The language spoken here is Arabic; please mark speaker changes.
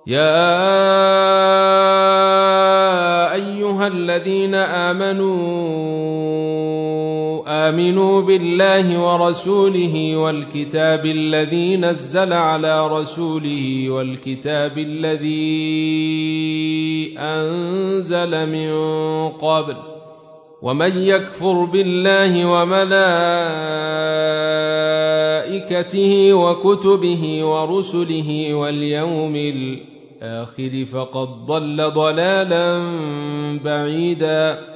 Speaker 1: يا أيها الذين آمنوا بالله ورسوله والكتاب الذي نزل على رسوله والكتاب الذي أنزل من قبل ومن يكفر بالله وملائكته وكتبه ورسله واليوم الآخر فقد ضل ضلالا بعيدا